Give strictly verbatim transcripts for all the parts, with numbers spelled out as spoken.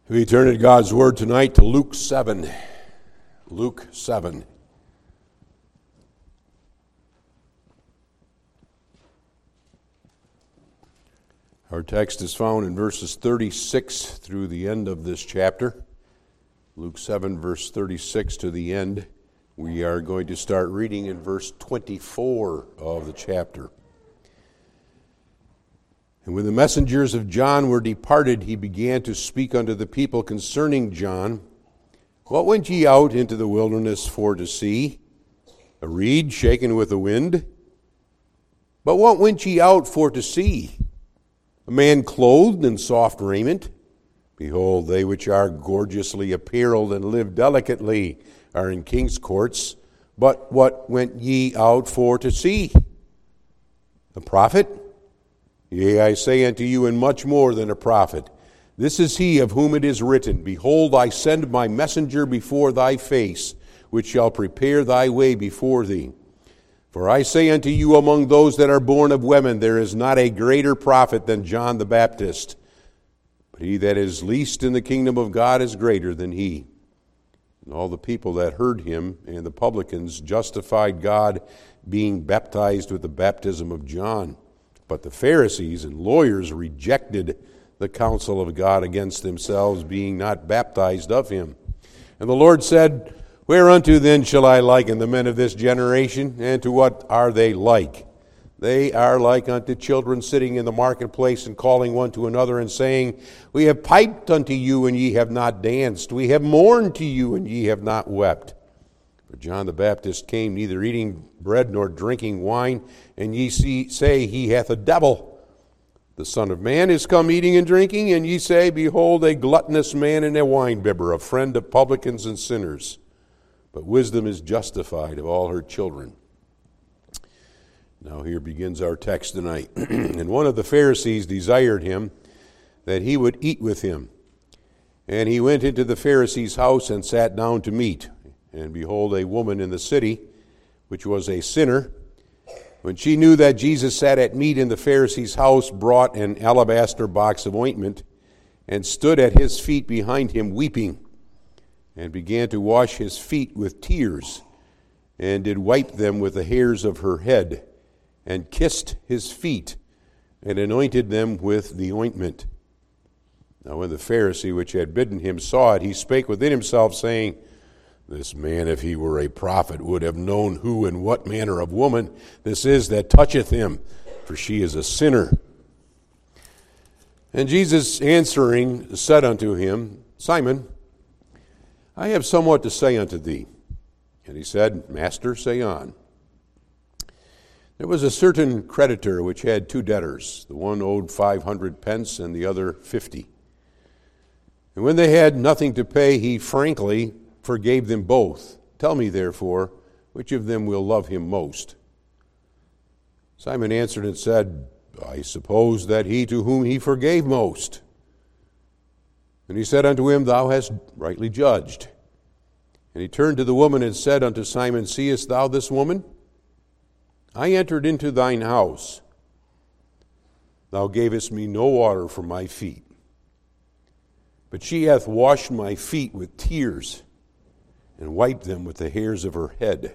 We turn in God's Word tonight to Luke seven. Luke seven. Our text is found in verses thirty-six through the end of this chapter. Luke seven, verse thirty-six to the end. We are going to start reading in verse twenty-four of the chapter. And when the messengers of John were departed, he began to speak unto the people concerning John. What went ye out into the wilderness for to see? A reed shaken with the wind? But what went ye out for to see? A man clothed in soft raiment? Behold, they which are gorgeously apparelled and live delicately are in king's courts. But what went ye out for to see? A prophet? Yea, I say unto you, and much more than a prophet. This is he of whom it is written, Behold, I send my messenger before thy face, which shall prepare thy way before thee. For I say unto you, among those that are born of women, there is not a greater prophet than John the Baptist. But he that is least in the kingdom of God is greater than he. And all the people that heard him and the publicans justified God, being baptized with the baptism of John. But the Pharisees and lawyers rejected the counsel of God against themselves, being not baptized of him. And the Lord said, Whereunto then shall I liken the men of this generation? And to what are they like? They are like unto children sitting in the marketplace and calling one to another and saying, We have piped unto you, and ye have not danced. We have mourned to you, and ye have not wept. For John the Baptist came neither eating bread nor drinking wine, and ye see, say, He hath a devil. The Son of Man is come eating and drinking, and ye say, Behold, a gluttonous man and a winebibber, a friend of publicans and sinners. But wisdom is justified of all her children. Now here begins our text tonight. And one of the Pharisees desired him that he would eat with him. And he went into the Pharisee's house and sat down to meat. And behold, a woman in the city, which was a sinner, when she knew that Jesus sat at meat in the Pharisee's house, brought an alabaster box of ointment, and stood at his feet behind him weeping, and began to wash his feet with tears, and did wipe them with the hairs of her head, and kissed his feet, and anointed them with the ointment. Now when the Pharisee which had bidden him saw it, he spake within himself, saying, This man, if he were a prophet, would have known who and what manner of woman this is that toucheth him, for she is a sinner. And Jesus answering said unto him, Simon, I have somewhat to say unto thee. And he said, Master, say on. There was a certain creditor which had two debtors. The one owed five hundred pence, and the other fifty. And when they had nothing to pay, he frankly forgave them both. Tell me, therefore, which of them will love him most? Simon answered and said, I suppose that he to whom he forgave most. And he said unto him, Thou hast rightly judged. And he turned to the woman and said unto Simon, Seest thou this woman? I entered into thine house. Thou gavest me no water for my feet, but she hath washed my feet with tears, and wiped them with the hairs of her head.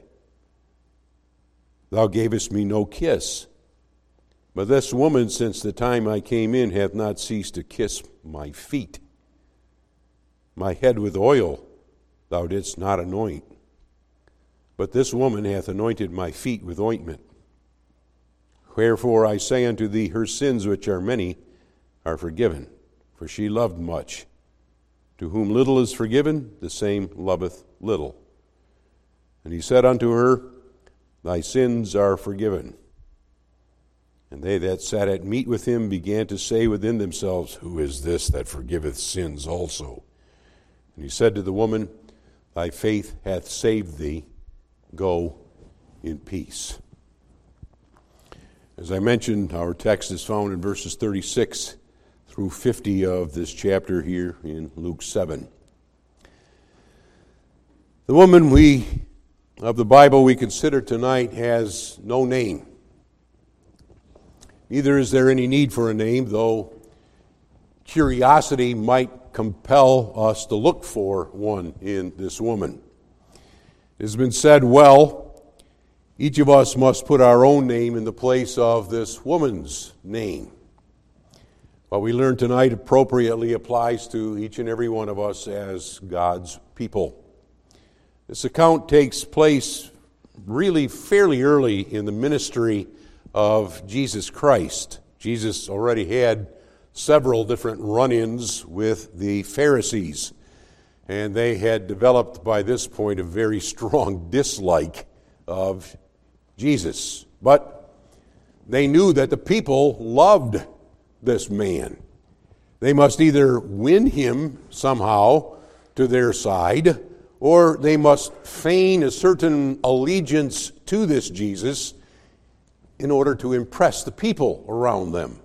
Thou gavest me no kiss, but this woman, since the time I came in, hath not ceased to kiss my feet. My head with oil thou didst not anoint, but this woman hath anointed my feet with ointment. Wherefore I say unto thee, her sins, which are many, are forgiven, for she loved much. To whom little is forgiven, the same loveth little. And he said unto her, Thy sins are forgiven. And they that sat at meat with him began to say within themselves, Who is this that forgiveth sins also? And he said to the woman, Thy faith hath saved thee. Go in peace. As I mentioned, our text is found in verses thirty-six through fifty of this chapter here in Luke seven. The woman we of the Bible we consider tonight has no name. Neither is there any need for a name, though curiosity might compel us to look for one in this woman. It has been said well, each of us must put our own name in the place of this woman's name. What we learn tonight appropriately applies to each and every one of us as God's people. This account takes place really fairly early in the ministry of Jesus Christ. Jesus already had several different run-ins with the Pharisees, and they had developed by this point a very strong dislike of Jesus. But they knew that the people loved this man. They must either win him somehow to their side, or they must feign a certain allegiance to this Jesus in order to impress the people around them.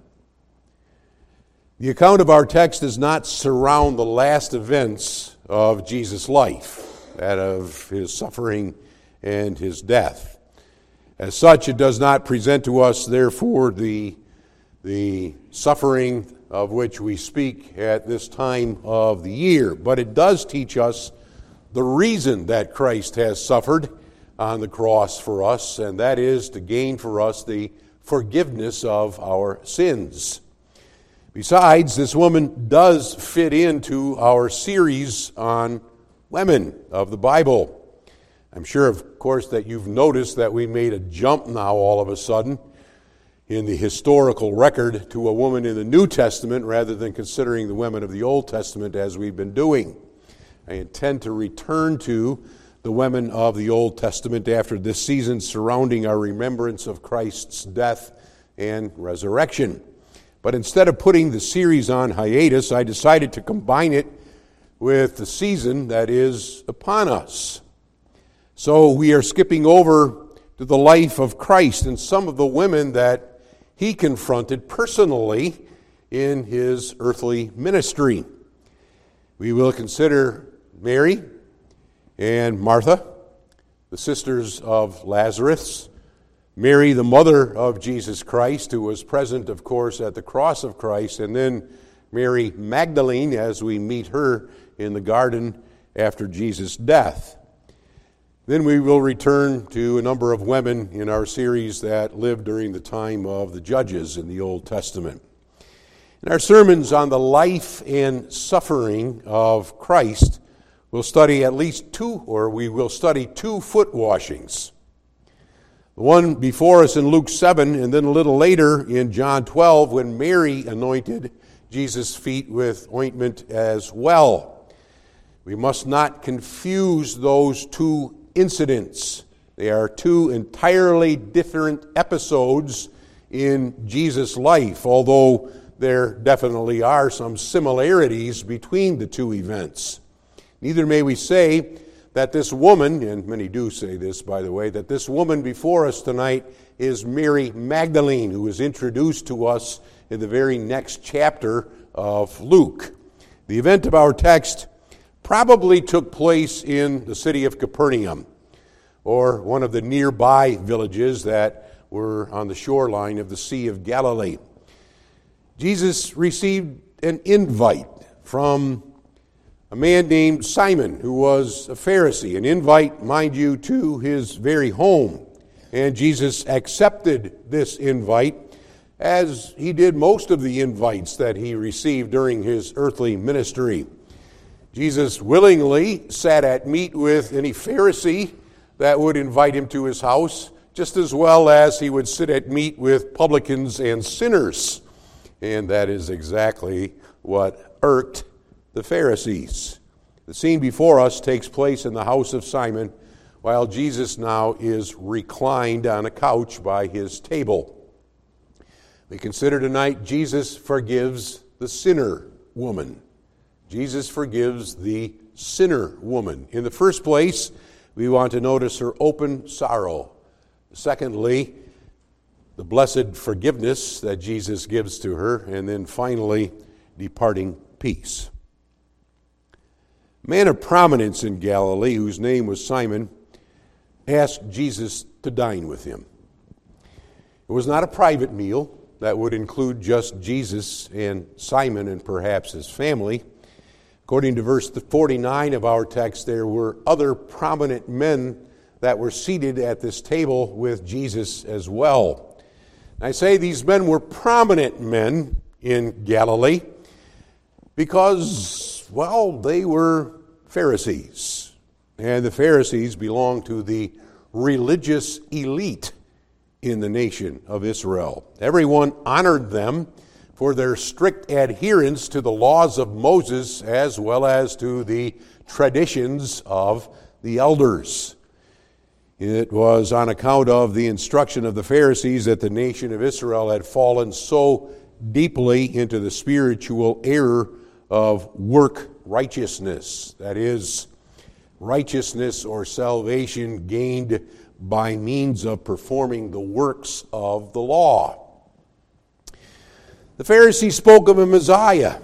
The account of our text does not surround the last events of Jesus' life, that of his suffering and his death. As such, it does not present to us, therefore, the, the suffering of which we speak at this time of the year, but it does teach us the reason that Christ has suffered on the cross for us, and that is to gain for us the forgiveness of our sins. Besides, this woman does fit into our series on women of the Bible. I'm sure, of course, that you've noticed that we made a jump now all of a sudden in the historical record to a woman in the New Testament rather than considering the women of the Old Testament as we've been doing. I intend to return to the women of the Old Testament after this season surrounding our remembrance of Christ's death and resurrection. But instead of putting the series on hiatus, I decided to combine it with the season that is upon us. So we are skipping over to the life of Christ and some of the women that he confronted personally in his earthly ministry. We will consider Mary and Martha, the sisters of Lazarus, Mary, the mother of Jesus Christ, who was present, of course, at the cross of Christ, and then Mary Magdalene, as we meet her in the garden after Jesus' death. Then we will return to a number of women in our series that lived during the time of the Judges in the Old Testament. In our sermons on the life and suffering of Christ, we'll study at least two, or we will study two foot washings. The one before us in Luke seven, and then a little later in John twelve, when Mary anointed Jesus' feet with ointment as well. We must not confuse those two incidents. They are two entirely different episodes in Jesus' life, although there definitely are some similarities between the two events. Neither may we say that this woman, and many do say this, by the way, that this woman before us tonight is Mary Magdalene, who is introduced to us in the very next chapter of Luke. The event of our text probably took place in the city of Capernaum, or one of the nearby villages that were on the shoreline of the Sea of Galilee. Jesus received an invite from a man named Simon, who was a Pharisee, an invite, mind you, to his very home. And Jesus accepted this invite, as he did most of the invites that he received during his earthly ministry. Jesus willingly sat at meat with any Pharisee that would invite him to his house, just as well as he would sit at meat with publicans and sinners. And that is exactly what irked the Pharisees. The scene before us takes place in the house of Simon, while Jesus now is reclined on a couch by his table. We consider tonight Jesus forgives the sinner woman. Jesus forgives the sinner woman. In the first place, we want to notice her open sorrow. Secondly, the blessed forgiveness that Jesus gives to her. And then finally, departing peace. A man of prominence in Galilee, whose name was Simon, asked Jesus to dine with him. It was not a private meal that would include just Jesus and Simon and perhaps his family. According to verse forty-nine of our text, there were other prominent men that were seated at this table with Jesus as well. I say these men were prominent men in Galilee because, well, they were Pharisees. And the Pharisees belonged to the religious elite in the nation of Israel. Everyone honored them for their strict adherence to the laws of Moses as well as to the traditions of the elders. It was on account of the instruction of the Pharisees that the nation of Israel had fallen so deeply into the spiritual error of work righteousness. That is, righteousness or salvation gained by means of performing the works of the law. The Pharisees spoke of a Messiah,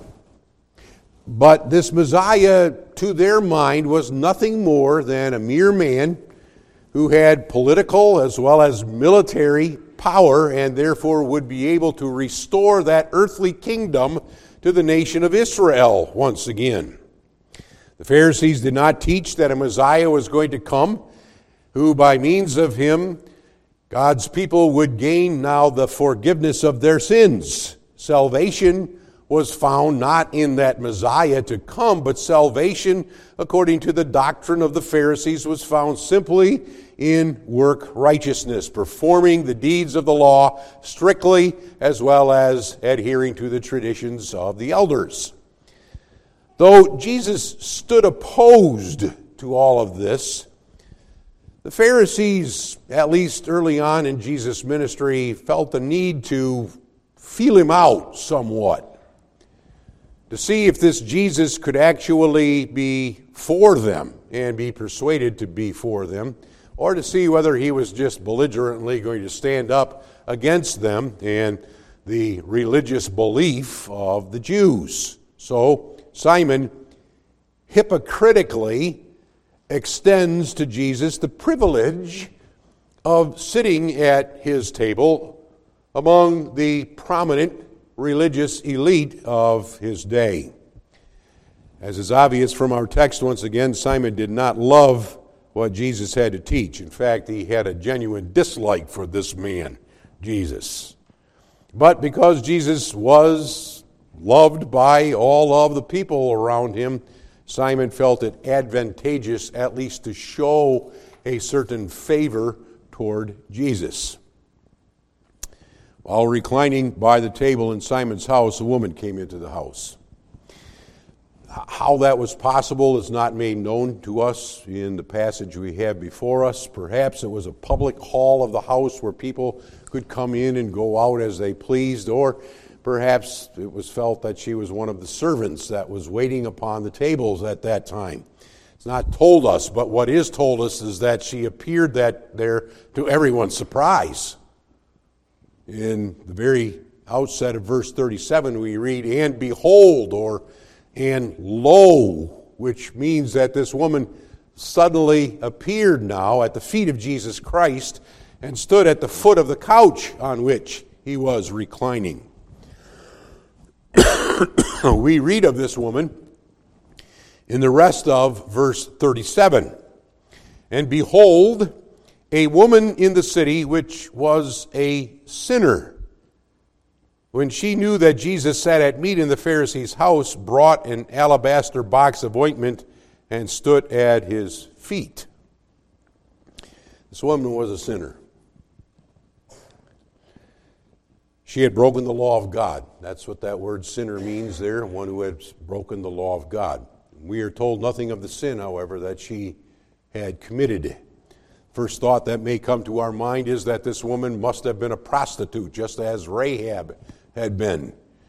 but this Messiah, to their mind, was nothing more than a mere man who had political as well as military power and therefore would be able to restore that earthly kingdom to the nation of Israel once again. The Pharisees did not teach that a Messiah was going to come, who by means of him, God's people would gain now the forgiveness of their sins. Salvation was found not in that Messiah to come, but salvation, according to the doctrine of the Pharisees, was found simply in work righteousness, performing the deeds of the law strictly as well as adhering to the traditions of the elders. Though Jesus stood opposed to all of this, the Pharisees, at least early on in Jesus' ministry, felt the need to feel him out somewhat, to see if this Jesus could actually be for them and be persuaded to be for them, or to see whether he was just belligerently going to stand up against them and the religious belief of the Jews. So Simon hypocritically extends to Jesus the privilege of sitting at his table among the prominent religious elite of his day. As is obvious from our text, once again, Simon did not love what Jesus had to teach. In fact, he had a genuine dislike for this man, Jesus. But because Jesus was loved by all of the people around him, Simon felt it advantageous at least to show a certain favor toward Jesus. While reclining by the table in Simon's house, a woman came into the house. How that was possible is not made known to us in the passage we have before us. Perhaps it was a public hall of the house where people could come in and go out as they pleased, or perhaps it was felt that she was one of the servants that was waiting upon the tables at that time. It's not told us, but what is told us is that she appeared that there to everyone's surprise. In the very outset of verse thirty-seven, we read, "And behold," or "and lo," which means that this woman suddenly appeared now at the feet of Jesus Christ and stood at the foot of the couch on which he was reclining. We read of this woman in the rest of verse thirty-seven. "And behold, a woman in the city which was a sinner, when she knew that Jesus sat at meat in the Pharisee's house, brought an alabaster box of ointment and stood at his feet." This woman was a sinner. She had broken the law of God. That's what that word sinner means there, one who has broken the law of God. We are told nothing of the sin, however, that she had committed. First thought that may come to our mind is that this woman must have been a prostitute, just as Rahab had been.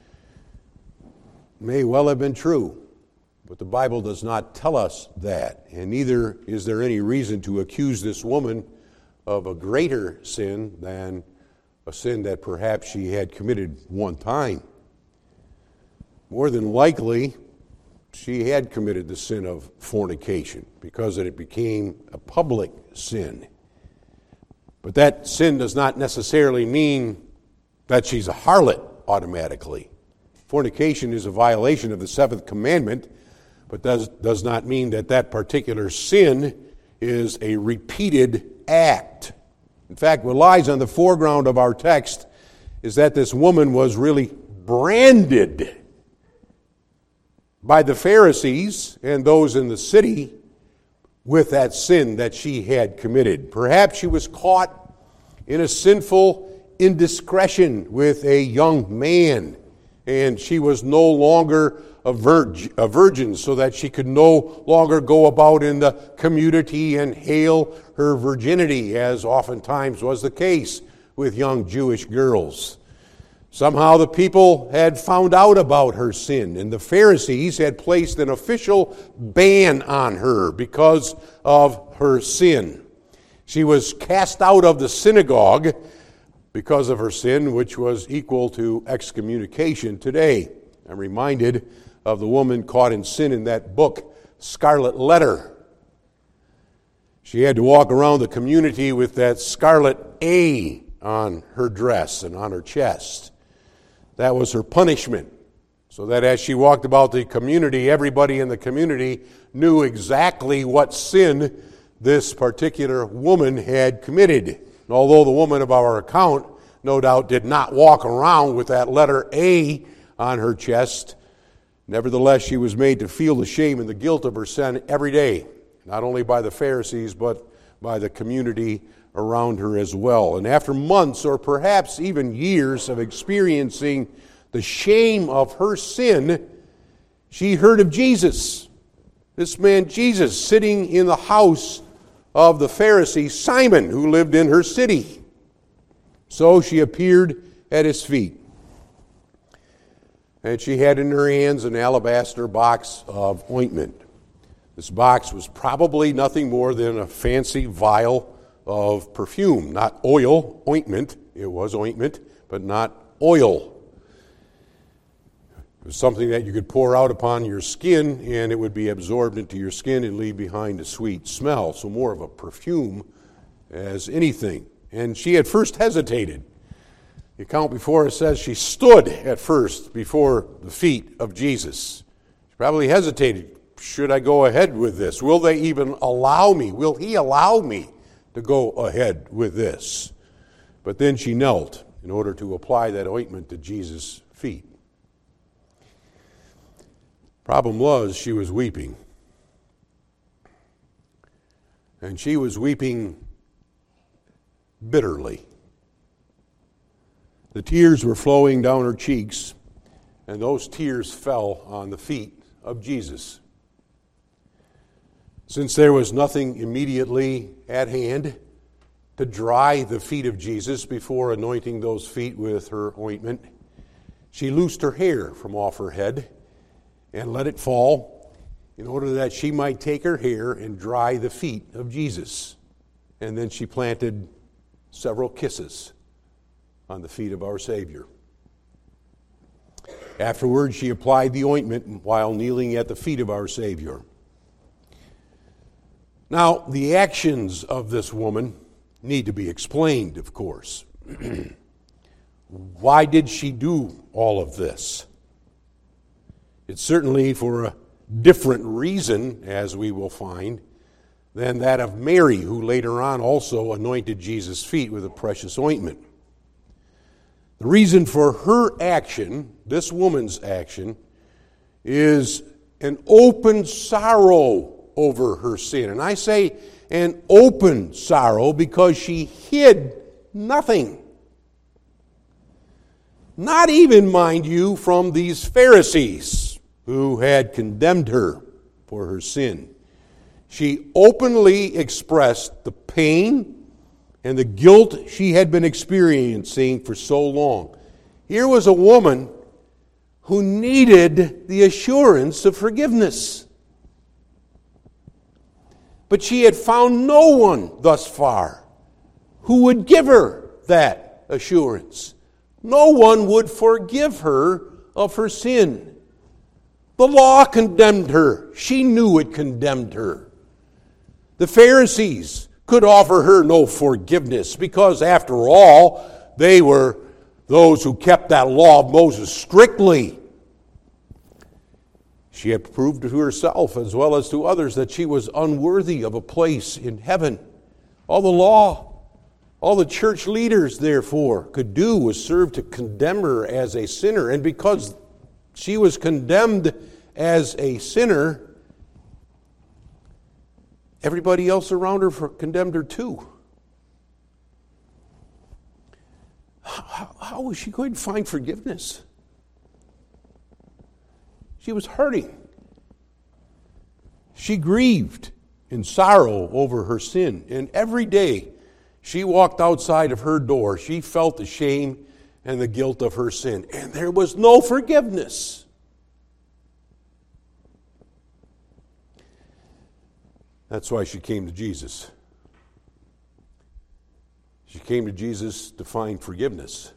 May well have been true, but the Bible does not tell us that, and neither is there any reason to accuse this woman of a greater sin than a sin that perhaps she had committed one time. More than likely, she had committed the sin of fornication because it became a public sin. But that sin does not necessarily mean that she's a harlot automatically. Fornication is a violation of the seventh commandment, but does, does not mean that that particular sin is a repeated act. In fact, what lies on the foreground of our text is that this woman was really branded by the Pharisees and those in the city with that sin that she had committed. Perhaps she was caught in a sinful indiscretion with a young man, and she was no longer a, virg- a virgin, so that she could no longer go about in the community and hail her virginity, as oftentimes was the case with young Jewish girls. Somehow the people had found out about her sin, and the Pharisees had placed an official ban on her because of her sin. She was cast out of the synagogue because of her sin, which was equal to excommunication today. I'm reminded of the woman caught in sin in that book, Scarlet Letter. She had to walk around the community with that scarlet A on her dress and on her chest. That was her punishment, so that as she walked about the community, everybody in the community knew exactly what sin this particular woman had committed. And although the woman of our account, no doubt, did not walk around with that letter A on her chest, nevertheless, she was made to feel the shame and the guilt of her sin every day, not only by the Pharisees, but by the community around her as well. And after months or perhaps even years of experiencing the shame of her sin, she heard of Jesus. This man Jesus sitting in the house of the Pharisee Simon, who lived in her city. So she appeared at his feet. And she had in her hands an alabaster box of ointment. This box was probably nothing more than a fancy vial of perfume, not oil, ointment. It was ointment, but not oil. It was something that you could pour out upon your skin, and it would be absorbed into your skin and leave behind a sweet smell. So more of a perfume as anything. And she at first hesitated. The account before us says she stood at first before the feet of Jesus. She probably hesitated. Should I go ahead with this? Will they even allow me? Will he allow me to go ahead with this? But then she knelt in order to apply that ointment to Jesus' feet. Problem was, she was weeping. And she was weeping bitterly. The tears were flowing down her cheeks, and those tears fell on the feet of Jesus. Since there was nothing immediately at hand to dry the feet of Jesus before anointing those feet with her ointment, she loosed her hair from off her head and let it fall in order that she might take her hair and dry the feet of Jesus. And then she planted several kisses on the feet of our Savior. Afterwards, she applied the ointment while kneeling at the feet of our Savior. Now, the actions of this woman need to be explained, of course. Why did she do all of this? It's certainly for a different reason, as we will find, than that of Mary, who later on also anointed Jesus' feet with a precious ointment. The reason for her action, this woman's action, is an open sorrow over her sin. And I say an open sorrow because she hid nothing. Not even, mind you, from these Pharisees who had condemned her for her sin. She openly expressed the pain and the guilt she had been experiencing for so long. Here was a woman who needed the assurance of forgiveness. But she had found no one thus far who would give her that assurance. No one would forgive her of her sin. The law condemned her. She knew it condemned her. The Pharisees could offer her no forgiveness because, after all, they were those who kept that law of Moses strictly. She had proved to herself as well as to others that she was unworthy of a place in heaven. All the law, all the church leaders, therefore, could do was serve to condemn her as a sinner. And because she was condemned as a sinner, everybody else around her for, condemned her too. How, how was she going to find forgiveness? She was hurting. She grieved in sorrow over her sin. And every day she walked outside of her door, she felt the shame and the guilt of her sin. And there was no forgiveness. That's why she came to Jesus. She came to Jesus to find forgiveness.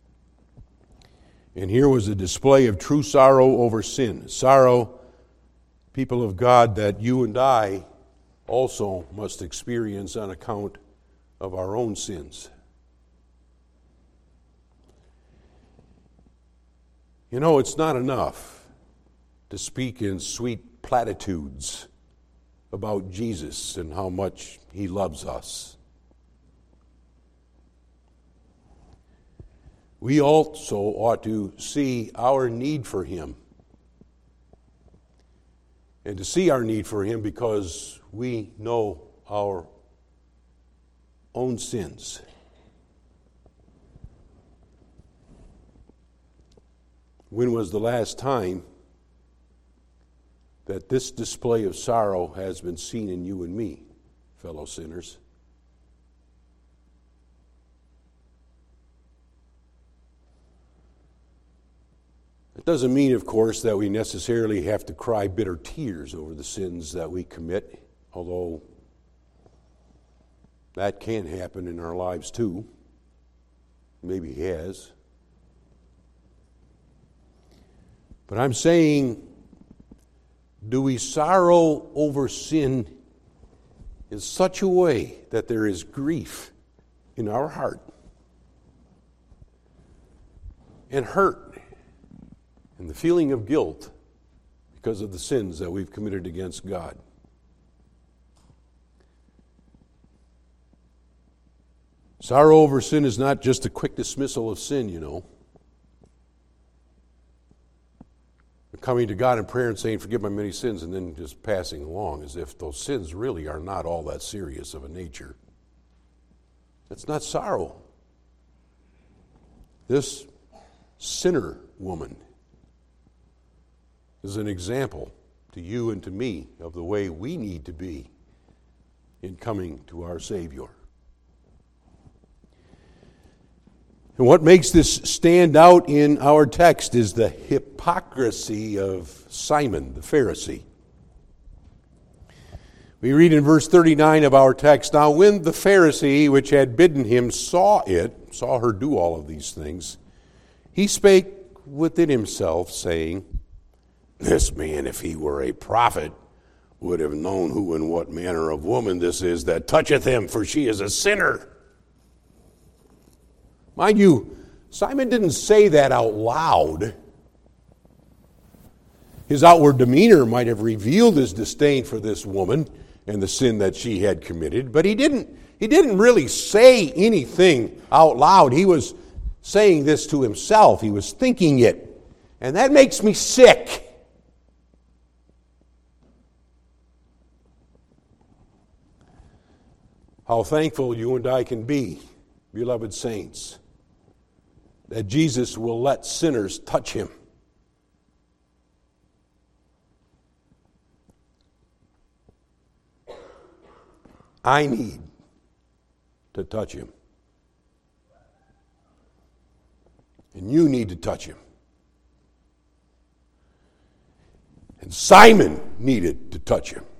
And here was a display of true sorrow over sin. Sorrow, people of God, that you and I also must experience on account of our own sins. You know, it's not enough to speak in sweet platitudes about Jesus and how much He loves us. We also ought to see our need for Him. And to see our need for Him because we know our own sins. When was the last time that this display of sorrow has been seen in you and me, fellow sinners? It doesn't mean, of course, that we necessarily have to cry bitter tears over the sins that we commit, although that can happen in our lives too. Maybe has. But I'm saying, do we sorrow over sin in such a way that there is grief in our heart and hurt and the feeling of guilt because of the sins that we've committed against God? Sorrow over sin is not just a quick dismissal of sin, you know. Coming to God in prayer and saying, forgive my many sins, and then just passing along as if those sins really are not all that serious of a nature. That's not sorrow. This sinner woman is an example to you and to me of the way we need to be in coming to our Savior. And what makes this stand out in our text is the hypocrisy of Simon the Pharisee. We read in verse thirty-nine of our text, "Now when the Pharisee which had bidden him saw it," saw her do all of these things, "he spake within himself, saying, This man, if he were a prophet, would have known who and what manner of woman this is that toucheth him, for she is a sinner." Mind you, Simon didn't say that out loud. His outward demeanor might have revealed his disdain for this woman and the sin that she had committed, but he didn't, he didn't really say anything out loud. He was saying this to himself. He was thinking it. And that makes me sick. How thankful you and I can be, beloved saints, that Jesus will let sinners touch him. I need to touch him. And you need to touch him. And Simon needed to touch him.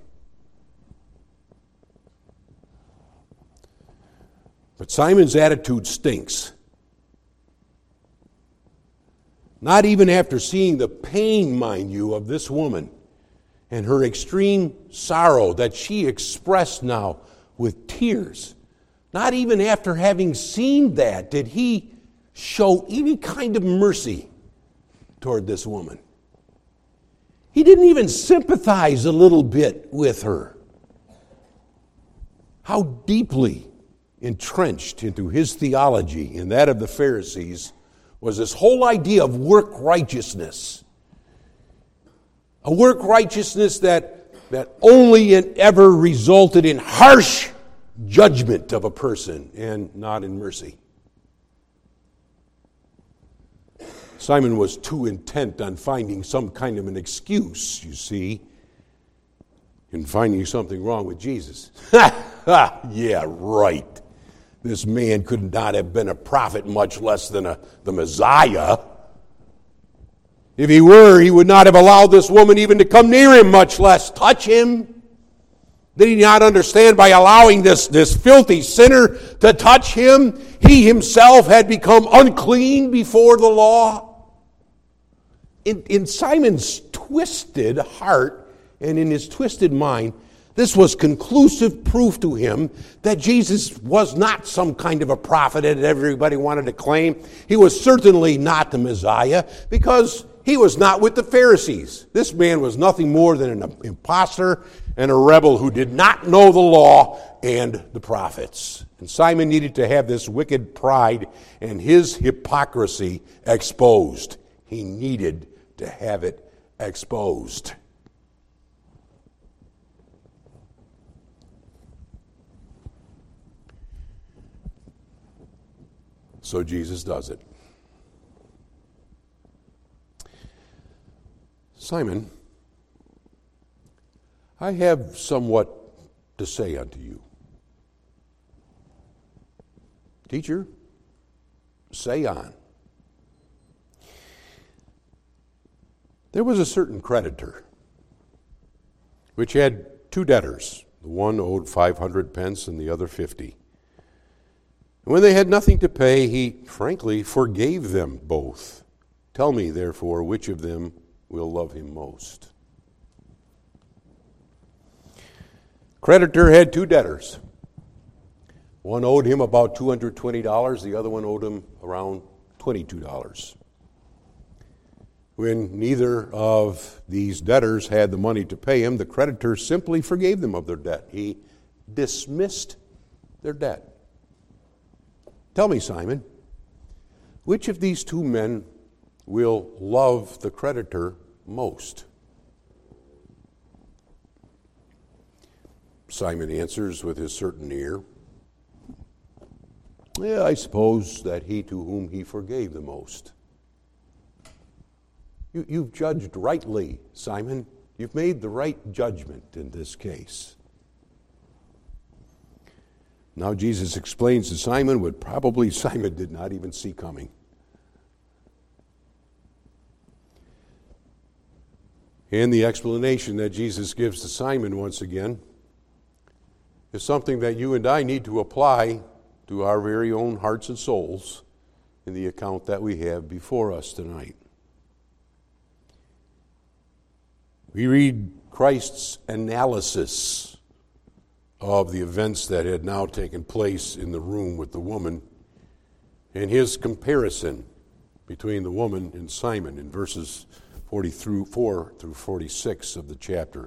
But Simon's attitude stinks. Not even after seeing the pain, mind you, of this woman and her extreme sorrow that she expressed now with tears. Not even after having seen that did he show any kind of mercy toward this woman. He didn't even sympathize a little bit with her. How deeply entrenched into his theology and that of the Pharisees was this whole idea of work righteousness. A work righteousness that, that only and ever resulted in harsh judgment of a person and not in mercy. Simon was too intent on finding some kind of an excuse, you see, in finding something wrong with Jesus. Yeah, right. This man could not have been a prophet, much less than a, the Messiah. If he were, he would not have allowed this woman even to come near him, much less touch him. Did he not understand by allowing this, this filthy sinner to touch him, he himself had become unclean before the law? In, in Simon's twisted heart and in his twisted mind, this was conclusive proof to him that Jesus was not some kind of a prophet that everybody wanted to claim. He was certainly not the Messiah because he was not with the Pharisees. This man was nothing more than an impostor and a rebel who did not know the law and the prophets. And Simon needed to have this wicked pride and his hypocrisy exposed. He needed to have it exposed. So Jesus does it. Simon, I have somewhat to say unto you. Teacher, say on. There was a certain creditor which had two debtors. The one owed five hundred pence and the other fifty. And when they had nothing to pay, he frankly forgave them both. Tell me, therefore, which of them will love him most? Creditor had two debtors. One owed him about two hundred twenty dollars. The other one owed him around twenty-two dollars. When neither of these debtors had the money to pay him, the creditor simply forgave them of their debt. He dismissed their debt. Tell me, Simon, which of these two men will love the creditor most? Simon answers with his certain ear, yeah, I suppose that he to whom he forgave the most. You, you've judged rightly, Simon. You've made the right judgment in this case. Now Jesus explains to Simon what probably Simon did not even see coming. And the explanation that Jesus gives to Simon once again is something that you and I need to apply to our very own hearts and souls in the account that we have before us tonight. We read Christ's analysis of the events that had now taken place in the room with the woman and his comparison between the woman and Simon in verses forty-four through forty-six of the chapter.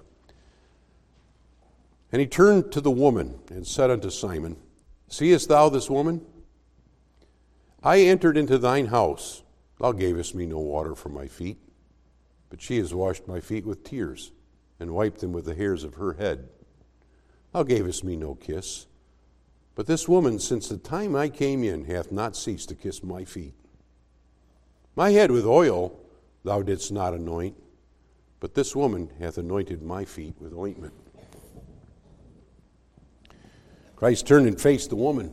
And he turned to the woman and said unto Simon, Seest thou this woman? I entered into thine house. Thou gavest me no water for my feet, but she has washed my feet with tears and wiped them with the hairs of her head. Thou gavest me no kiss, but this woman, since the time I came in, hath not ceased to kiss my feet. My head with oil thou didst not anoint, but this woman hath anointed my feet with ointment. Christ turned and faced the woman,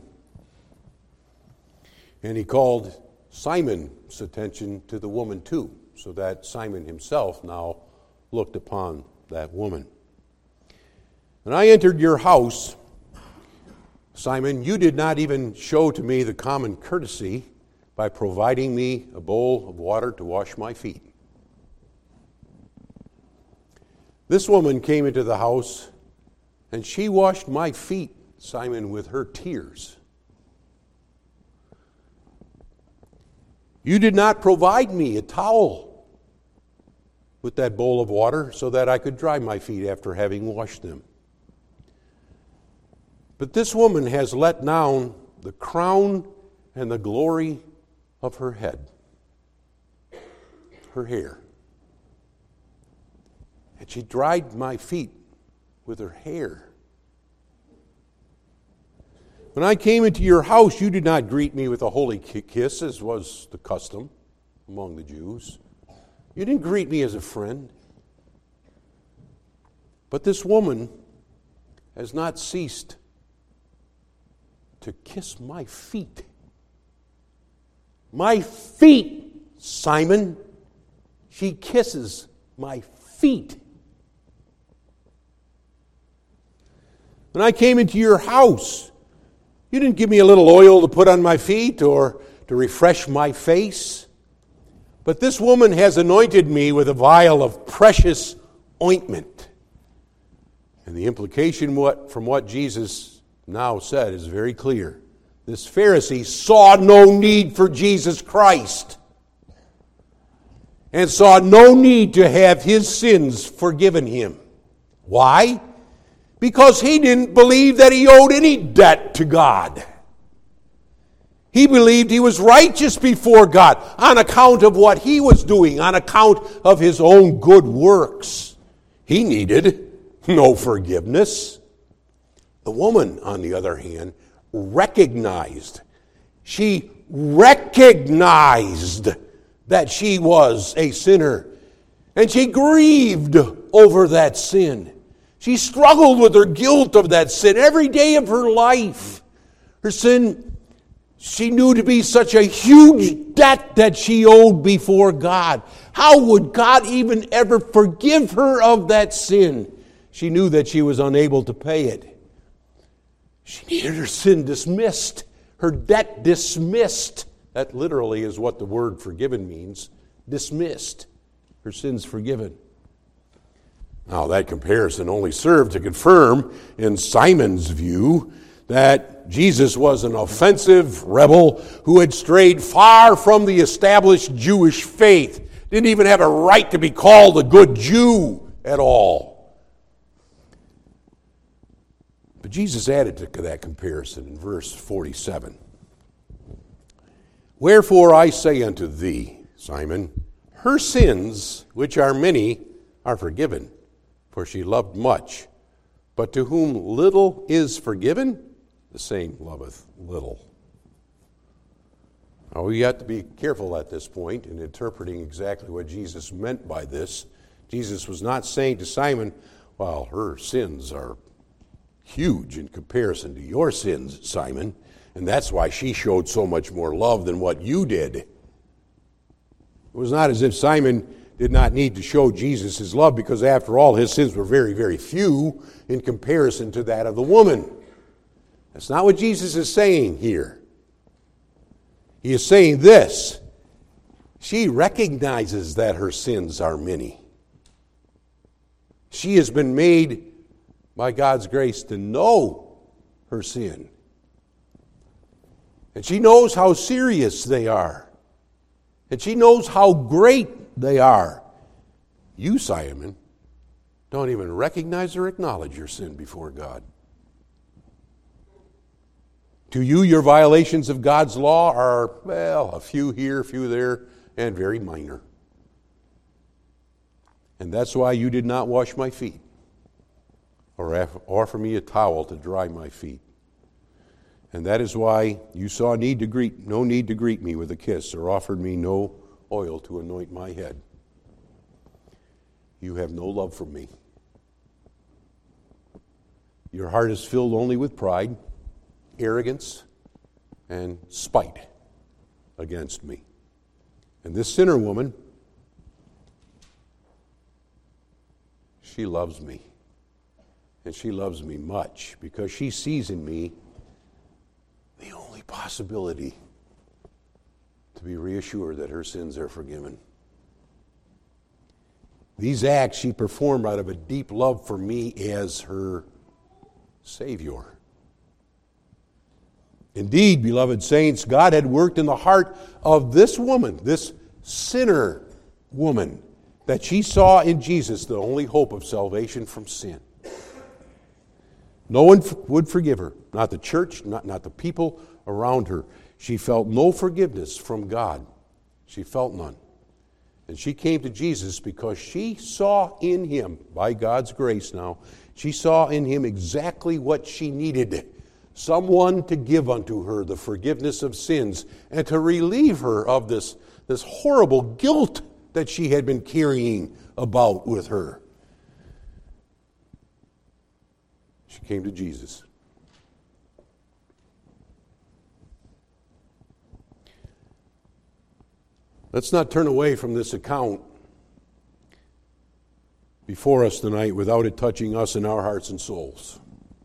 and he called Simon's attention to the woman too, so that Simon himself now looked upon that woman. When I entered your house, Simon, you did not even show to me the common courtesy by providing me a bowl of water to wash my feet. This woman came into the house, and she washed my feet, Simon, with her tears. You did not provide me a towel with that bowl of water so that I could dry my feet after having washed them. But this woman has let down the crown and the glory of her head, her hair. And she dried my feet with her hair. When I came into your house, you did not greet me with a holy kiss, as was the custom among the Jews. You didn't greet me as a friend. But this woman has not ceased to kiss my feet. My feet, Simon. She kisses my feet. When I came into your house, you didn't give me a little oil to put on my feet or to refresh my face. But this woman has anointed me with a vial of precious ointment. And the implication what, from what Jesus now said is very clear. This Pharisee saw no need for Jesus Christ and saw no need to have his sins forgiven him. Why? Because he didn't believe that he owed any debt to God. He believed he was righteous before God on account of what he was doing, on account of his own good works. He needed no forgiveness. The woman, on the other hand, recognized. She recognized that she was a sinner. And she grieved over that sin. She struggled with her guilt of that sin every day of her life. Her sin, she knew to be such a huge debt that she owed before God. How would God even ever forgive her of that sin? She knew that she was unable to pay it. She needed her sin dismissed, her debt dismissed. That literally is what the word forgiven means, dismissed, her sins forgiven. Now, that comparison only served to confirm, in Simon's view, that Jesus was an offensive rebel who had strayed far from the established Jewish faith, didn't even have a right to be called a good Jew at all. But Jesus added to that comparison in verse forty-seven. Wherefore I say unto thee, Simon, her sins, which are many, are forgiven, for she loved much. But to whom little is forgiven, the same loveth little. Now, we have to be careful at this point in interpreting exactly what Jesus meant by this. Jesus was not saying to Simon, well, her sins are huge in comparison to your sins, Simon, and that's why she showed so much more love than what you did. It was not as if Simon did not need to show Jesus his love, because after all, his sins were very, very few in comparison to that of the woman. That's not what Jesus is saying here. He is saying this: she recognizes that her sins are many. She has been made by God's grace to know her sin. And she knows how serious they are. And she knows how great they are. You, Simon, don't even recognize or acknowledge your sin before God. To you, your violations of God's law are, well, a few here, a few there, and very minor. And that's why you did not wash my feet or offer me a towel to dry my feet. And that is why you saw need to greet, no need to greet me with a kiss, or offered me no oil to anoint my head. You have no love for me. Your heart is filled only with pride, arrogance, and spite against me. And this sinner woman, she loves me. And she loves me much because she sees in me the only possibility to be reassured that her sins are forgiven. These acts she performed out of a deep love for me as her Savior. Indeed, beloved saints, God had worked in the heart of this woman, this sinner woman, that she saw in Jesus the only hope of salvation from sin. No one f- would forgive her, not the church, not, not the people around her. She felt no forgiveness from God. She felt none. And she came to Jesus because she saw in him, by God's grace now, she saw in him exactly what she needed. Someone to give unto her the forgiveness of sins and to relieve her of this, this horrible guilt that she had been carrying about with her. She came to Jesus. Let's not turn away from this account before us tonight without it touching us in our hearts and souls.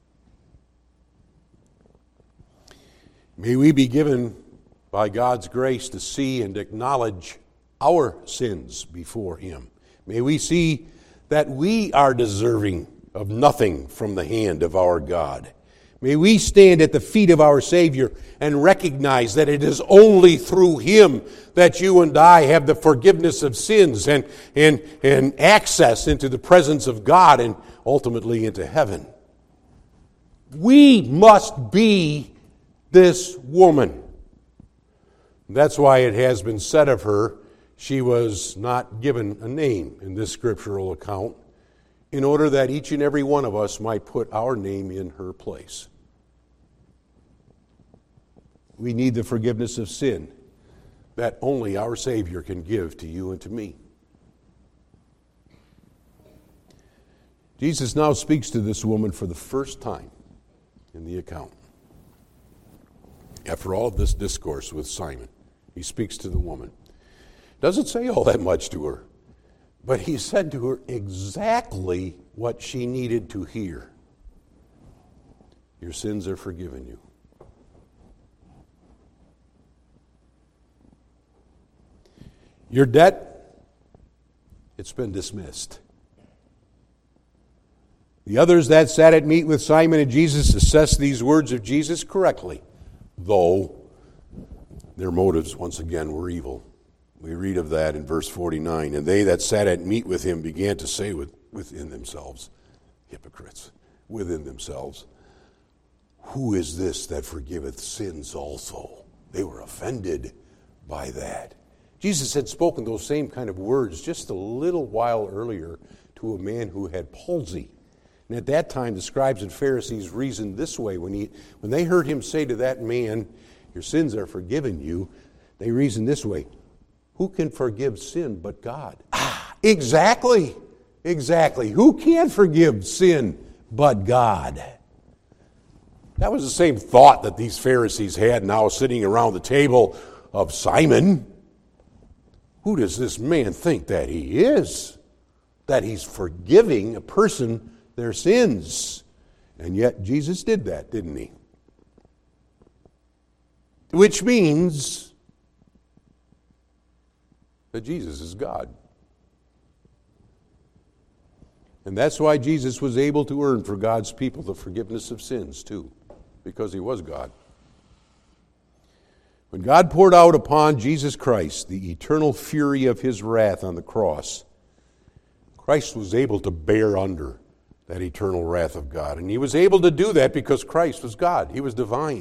May we be given by God's grace to see and acknowledge our sins before him. May we see that we are deserving of nothing from the hand of our God. May we stand at the feet of our Savior and recognize that it is only through him that you and I have the forgiveness of sins and, and, and access into the presence of God and ultimately into heaven. We must be this woman. That's why it has been said of her, she was not given a name in this scriptural account, in order that each and every one of us might put our name in her place. We need the forgiveness of sin that only our Savior can give to you and to me. Jesus now speaks to this woman for the first time in the account. After all of this discourse with Simon, he speaks to the woman. Doesn't say all that much to her, but he said to her exactly what she needed to hear. Your sins are forgiven you. Your debt, it's been dismissed. The others that sat at meat with Simon and Jesus assessed these words of Jesus correctly, though their motives once again were evil. We read of that in verse forty-nine. And they that sat at meat with him began to say with, within themselves, hypocrites, within themselves, who is this that forgiveth sins also? They were offended by that. Jesus had spoken those same kind of words just a little while earlier to a man who had palsy. And at that time, the scribes and Pharisees reasoned this way. When, he, when they heard him say to that man, your sins are forgiven you, they reasoned this way. Who can forgive sin but God? Ah, exactly, exactly. Who can forgive sin but God? That was the same thought that these Pharisees had now sitting around the table of Simon. Who does this man think that he is? That he's forgiving a person their sins. And yet Jesus did that, didn't he? Which means that Jesus is God. And that's why Jesus was able to earn for God's people the forgiveness of sins too, because he was God. When God poured out upon Jesus Christ the eternal fury of his wrath on the cross, Christ was able to bear under that eternal wrath of God. And he was able to do that because Christ was God. He was divine.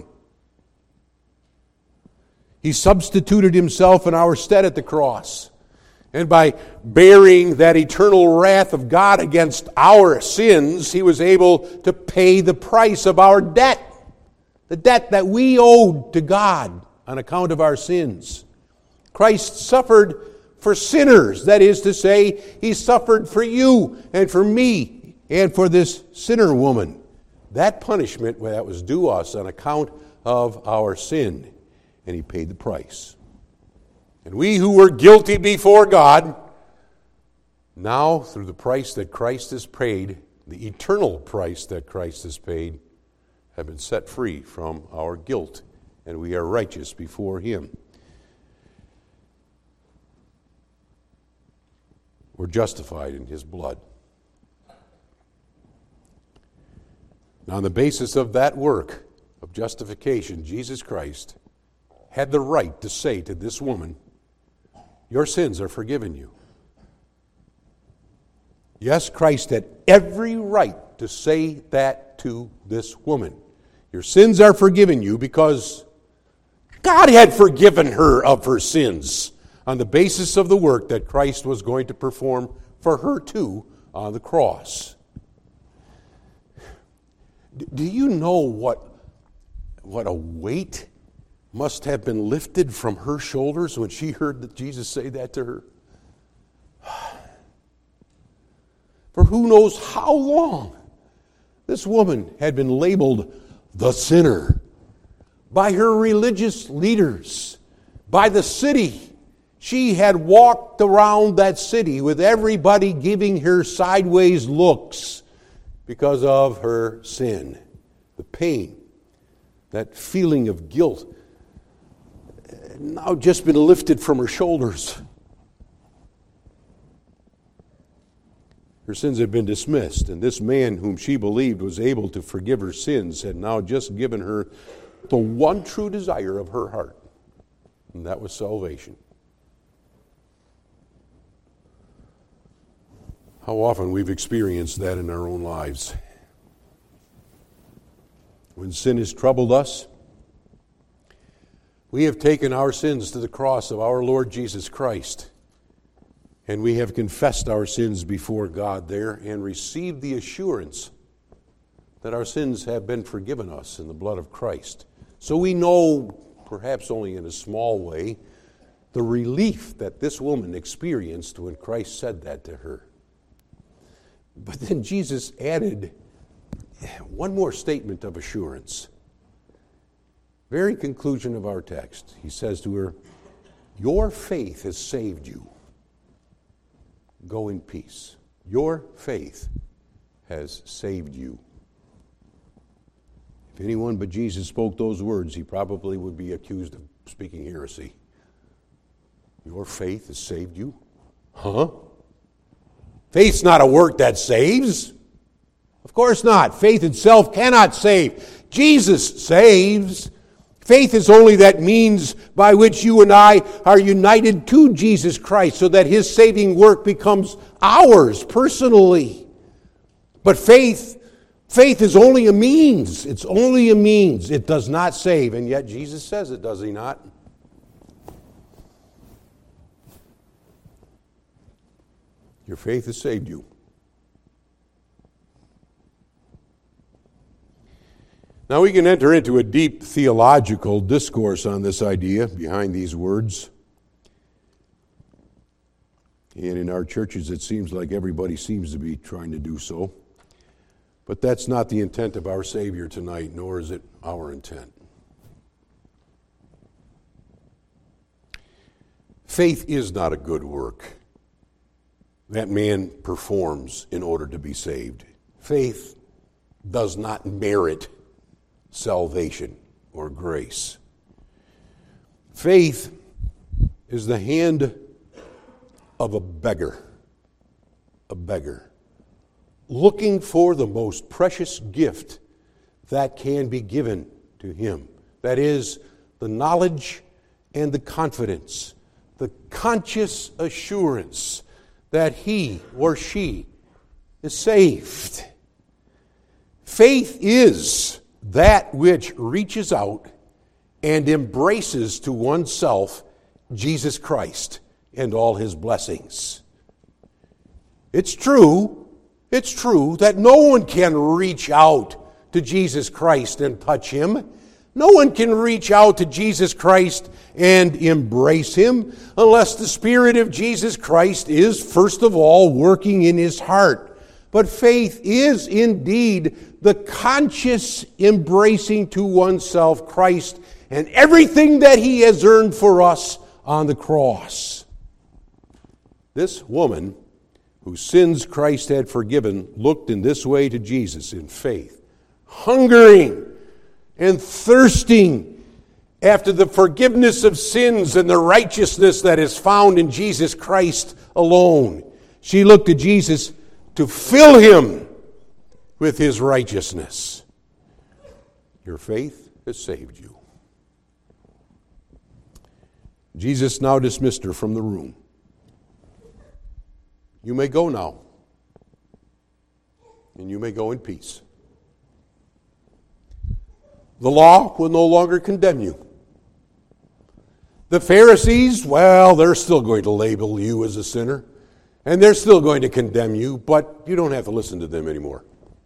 He substituted himself in our stead at the cross. And by bearing that eternal wrath of God against our sins, he was able to pay the price of our debt. The debt that we owed to God on account of our sins. Christ suffered for sinners. That is to say, he suffered for you and for me and for this sinner woman. That punishment that was due us on account of our sin. And he paid the price. And we who were guilty before God, now through the price that Christ has paid, the eternal price that Christ has paid, have been set free from our guilt, and we are righteous before him. We're justified in his blood. Now, on the basis of that work of justification, Jesus Christ had the right to say to this woman, your sins are forgiven you. Yes, Christ had every right to say that to this woman. Your sins are forgiven you because God had forgiven her of her sins on the basis of the work that Christ was going to perform for her too on the cross. Do you know what, what a weight must have been lifted from her shoulders when she heard that Jesus say that to her? For who knows how long this woman had been labeled the sinner by her religious leaders, by the city. She had walked around that city with everybody giving her sideways looks because of her sin. The pain, that feeling of guilt, now just been lifted from her shoulders. Her sins had been dismissed, and this man whom she believed was able to forgive her sins had now just given her the one true desire of her heart, and that was salvation. How often we've experienced that in our own lives. When sin has troubled us, we have taken our sins to the cross of our Lord Jesus Christ, and we have confessed our sins before God there and received the assurance that our sins have been forgiven us in the blood of Christ. So we know, perhaps only in a small way, the relief that this woman experienced when Christ said that to her. But then Jesus added one more statement of assurance. Very conclusion of our text. He says to her, "Your faith has saved you. Go in peace." Your faith has saved you. If anyone but Jesus spoke those words, he probably would be accused of speaking heresy. Your faith has saved you? Huh? Faith's not a work that saves. Of course not. Faith itself cannot save. Jesus saves. Faith is only that means by which you and I are united to Jesus Christ so that his saving work becomes ours personally. But faith, faith is only a means. It's only a means. It does not save. And yet Jesus says it, does he not? Your faith has saved you. Now we can enter into a deep theological discourse on this idea behind these words. And in our churches it seems like everybody seems to be trying to do so. But that's not the intent of our Savior tonight, nor is it our intent. Faith is not a good work that man performs in order to be saved. Faith does not merit salvation or grace. Faith is the hand of a beggar, a beggar, looking for the most precious gift that can be given to him. That is, the knowledge and the confidence, the conscious assurance that he or she is saved. Faith is that which reaches out and embraces to oneself Jesus Christ and all his blessings. It's true, it's true that no one can reach out to Jesus Christ and touch him. No one can reach out to Jesus Christ and embrace him unless the Spirit of Jesus Christ is, first of all, working in his heart. But faith is indeed the conscious embracing to oneself Christ and everything that he has earned for us on the cross. This woman, whose sins Christ had forgiven, looked in this way to Jesus in faith, hungering and thirsting after the forgiveness of sins and the righteousness that is found in Jesus Christ alone. She looked to Jesus to fill him with his righteousness. Your faith has saved you. Jesus now dismissed her from the room. You may go now. and you may go in peace. The law will no longer condemn you. The Pharisees, well, they're still going to label you as a sinner, and they're still going to condemn you, but you don't have to listen to them anymore.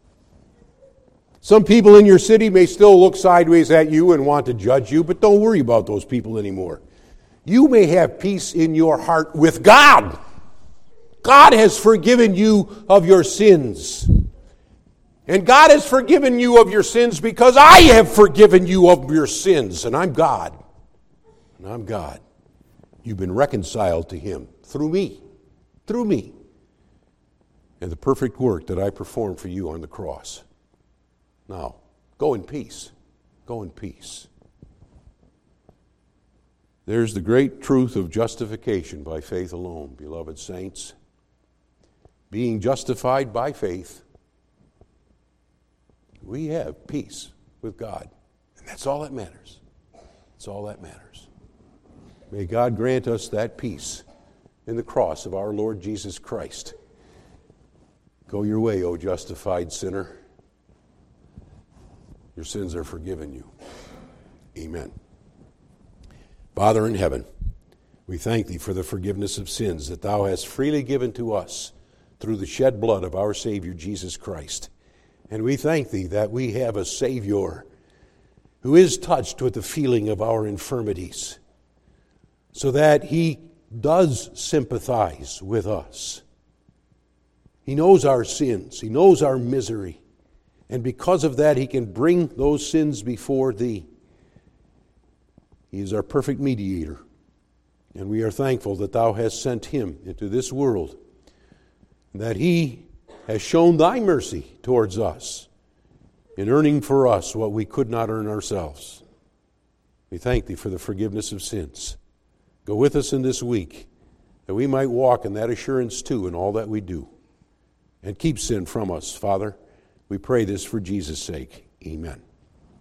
Some people in your city may still look sideways at you and want to judge you, but don't worry about those people anymore. You may have peace in your heart with God. God has forgiven you of your sins. And God has forgiven you of your sins because I have forgiven you of your sins, and I'm God. And I'm God. You've been reconciled to Him through me, through me, and the perfect work that I performed for you on the cross. Now, go in peace. Go in peace. There's the great truth of justification by faith alone, beloved saints. Being justified by faith, we have peace with God. And that's all that matters. That's all that matters. May God grant us that peace in the cross of our Lord Jesus Christ. Go your way, O justified sinner. Your sins are forgiven you. Amen. Father in heaven, we thank Thee for the forgiveness of sins that Thou hast freely given to us through the shed blood of our Savior Jesus Christ. And we thank Thee that we have a Savior who is touched with the feeling of our infirmities, so that He does sympathize with us. He knows our sins. He knows our misery. And because of that, He can bring those sins before Thee. He is our perfect mediator. And we are thankful that Thou hast sent Him into this world, and that He has shown Thy mercy towards us in earning for us what we could not earn ourselves. We thank Thee for the forgiveness of sins. Go with us in this week, that we might walk in that assurance too in all that we do. And keep sin from us, Father. We pray this for Jesus' sake. Amen.